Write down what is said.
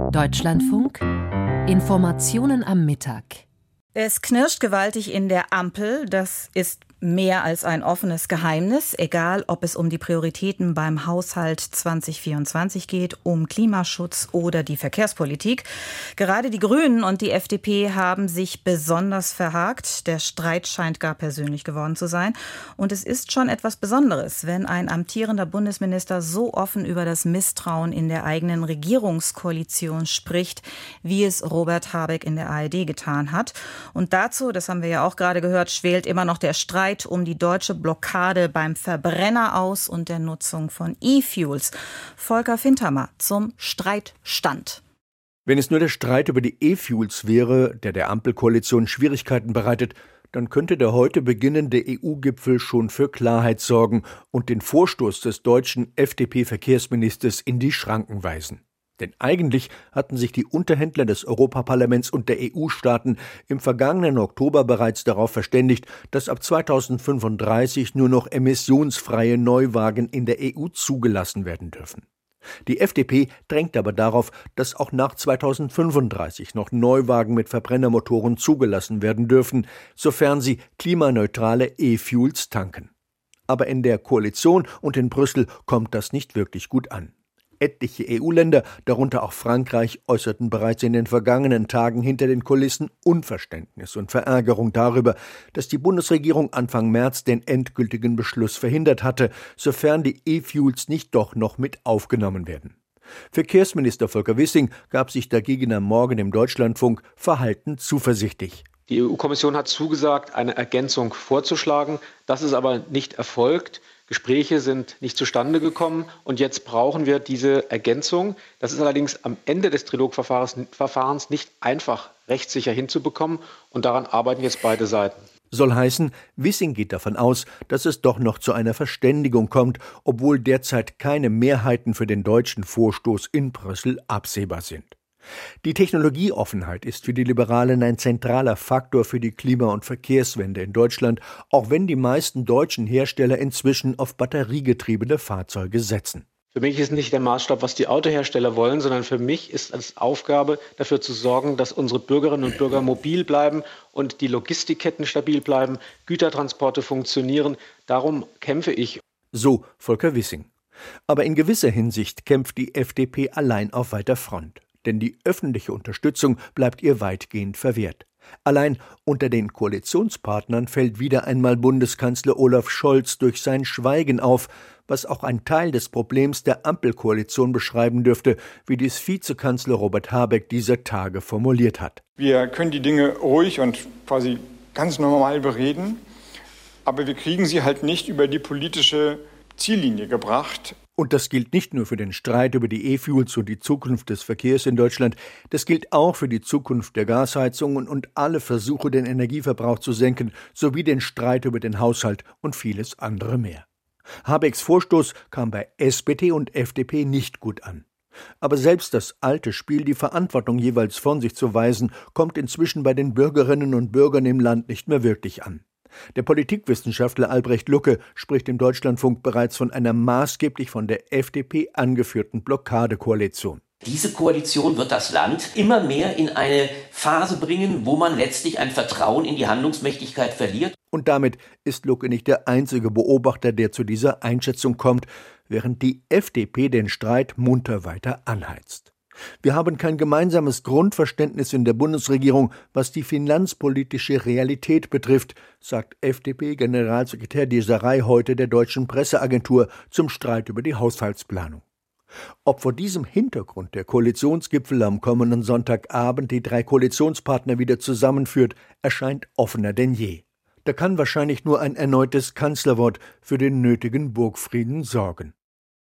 Deutschlandfunk Informationen am Mittag. Es knirscht gewaltig in der Ampel. Das ist mehr als ein offenes Geheimnis, egal ob es um die Prioritäten beim Haushalt 2024 geht, um Klimaschutz oder die Verkehrspolitik. Gerade die Grünen und die FDP haben sich besonders verhakt. Der Streit scheint gar persönlich geworden zu sein. Und es ist schon etwas Besonderes, wenn ein amtierender Bundesminister so offen über das Misstrauen in der eigenen Regierungskoalition spricht, wie es Robert Habeck in der ARD getan hat. Und dazu, das haben wir ja auch gerade gehört, schwelt immer noch der Streit um die deutsche Blockade beim Verbrenner aus und der Nutzung von E-Fuels. Volker Fintermer zum Streitstand. Wenn es nur der Streit über die E-Fuels wäre, der der Ampelkoalition Schwierigkeiten bereitet, dann könnte der heute beginnende EU-Gipfel schon für Klarheit sorgen und den Vorstoß des deutschen FDP-Verkehrsministers in die Schranken weisen. Denn eigentlich hatten sich die Unterhändler des Europaparlaments und der EU-Staaten im vergangenen Oktober bereits darauf verständigt, dass ab 2035 nur noch emissionsfreie Neuwagen in der EU zugelassen werden dürfen. Die FDP drängt aber darauf, dass auch nach 2035 noch Neuwagen mit Verbrennermotoren zugelassen werden dürfen, sofern sie klimaneutrale E-Fuels tanken. Aber in der Koalition und in Brüssel kommt das nicht wirklich gut an. Etliche EU-Länder, darunter auch Frankreich, äußerten bereits in den vergangenen Tagen hinter den Kulissen Unverständnis und Verärgerung darüber, dass die Bundesregierung Anfang März den endgültigen Beschluss verhindert hatte, sofern die E-Fuels nicht doch noch mit aufgenommen werden. Verkehrsminister Volker Wissing gab sich dagegen am Morgen im Deutschlandfunk verhalten zuversichtlich. Die EU-Kommission hat zugesagt, eine Ergänzung vorzuschlagen. Das ist aber nicht erfolgt. Gespräche sind nicht zustande gekommen und jetzt brauchen wir diese Ergänzung. Das ist allerdings am Ende des Trilogverfahrens nicht einfach rechtssicher hinzubekommen und daran arbeiten jetzt beide Seiten. Soll heißen, Wissing geht davon aus, dass es doch noch zu einer Verständigung kommt, obwohl derzeit keine Mehrheiten für den deutschen Vorstoß in Brüssel absehbar sind. Die Technologieoffenheit ist für die Liberalen ein zentraler Faktor für die Klima- und Verkehrswende in Deutschland, auch wenn die meisten deutschen Hersteller inzwischen auf batteriegetriebene Fahrzeuge setzen. Für mich ist nicht der Maßstab, was die Autohersteller wollen, sondern für mich ist es Aufgabe, dafür zu sorgen, dass unsere Bürgerinnen und Bürger mobil bleiben und die Logistikketten stabil bleiben, Gütertransporte funktionieren. Darum kämpfe ich. So Volker Wissing. Aber in gewisser Hinsicht kämpft die FDP allein auf weiter Front. Denn die öffentliche Unterstützung bleibt ihr weitgehend verwehrt. Allein unter den Koalitionspartnern fällt wieder einmal Bundeskanzler Olaf Scholz durch sein Schweigen auf, was auch ein Teil des Problems der Ampelkoalition beschreiben dürfte, wie dies Vizekanzler Robert Habeck dieser Tage formuliert hat. Wir können die Dinge ruhig und quasi ganz normal bereden, aber wir kriegen sie halt nicht über die politische Ziellinie gebracht. Und das gilt nicht nur für den Streit über die E-Fuels und die Zukunft des Verkehrs in Deutschland, das gilt auch für die Zukunft der Gasheizungen und alle Versuche, den Energieverbrauch zu senken, sowie den Streit über den Haushalt und vieles andere mehr. Habecks Vorstoß kam bei SPD und FDP nicht gut an. Aber selbst das alte Spiel, die Verantwortung jeweils von sich zu weisen, kommt inzwischen bei den Bürgerinnen und Bürgern im Land nicht mehr wirklich an. Der Politikwissenschaftler Albrecht Lucke spricht im Deutschlandfunk bereits von einer maßgeblich von der FDP angeführten Blockadekoalition. Diese Koalition wird das Land immer mehr in eine Phase bringen, wo man letztlich ein Vertrauen in die Handlungsmächtigkeit verliert. Und damit ist Lucke nicht der einzige Beobachter, der zu dieser Einschätzung kommt, während die FDP den Streit munter weiter anheizt. Wir haben kein gemeinsames Grundverständnis in der Bundesregierung, was die finanzpolitische Realität betrifft, sagt FDP-Generalsekretär Desarei heute der Deutschen Presseagentur zum Streit über die Haushaltsplanung. Ob vor diesem Hintergrund der Koalitionsgipfel am kommenden Sonntagabend die drei Koalitionspartner wieder zusammenführt, erscheint offener denn je. Da kann wahrscheinlich nur ein erneutes Kanzlerwort für den nötigen Burgfrieden sorgen.